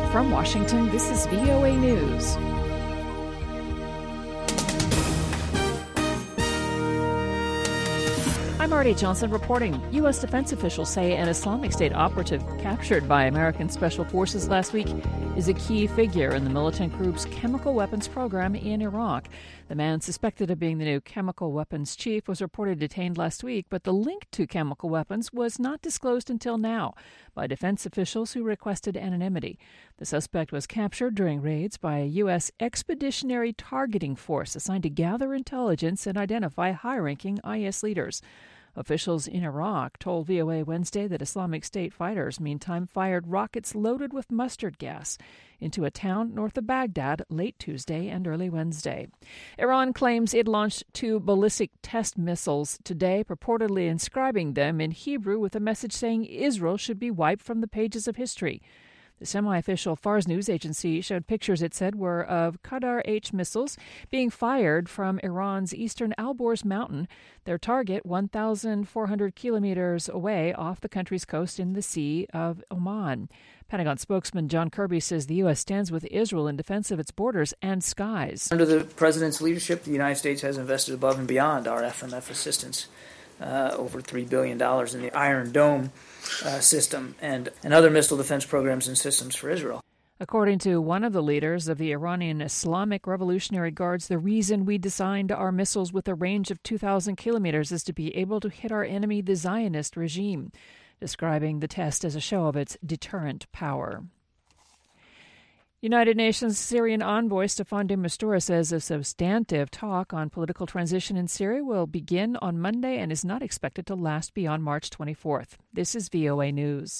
From Washington, this is VOA News. I'm Marty Johnson reporting. U.S. defense officials say an Islamic State operative captured by American Special Forces last week is a key figure in the militant group's chemical weapons program in Iraq. The man suspected of being the new chemical weapons chief was reported detained last week, but the link to chemical weapons was not disclosed until now by defense officials who requested anonymity. The suspect was captured during raids by a U.S. expeditionary targeting force assigned to gather intelligence and identify high-ranking IS leaders. Officials in Iraq told VOA Wednesday that Islamic State fighters, meantime, fired rockets loaded with mustard gas into a town north of Baghdad late Tuesday and early Wednesday. Iran claims it launched 2 ballistic test missiles today, purportedly inscribing them in Hebrew with a message saying Israel should be wiped from the pages of history. The semi-official Fars news agency showed pictures it said were of Qadar-H missiles being fired from Iran's eastern Alborz mountain, their target 1,400 kilometers away off the country's coast in the Sea of Oman. Pentagon spokesman John Kirby says the U.S. stands with Israel in defense of its borders and skies. Under the President's leadership, the United States has invested above and beyond our FMF assistance, over $3 billion in the Iron Dome system and other missile defense programs and systems for Israel. According to one of the leaders of the Iranian Islamic Revolutionary Guards, the reason we designed our missiles with a range of 2,000 kilometers is to be able to hit our enemy, the Zionist regime, describing the test as a show of its deterrent power. United Nations Syrian envoy Staffan de Mistura says a substantive talk on political transition in Syria will begin on Monday and is not expected to last beyond March 24th. This is VOA News.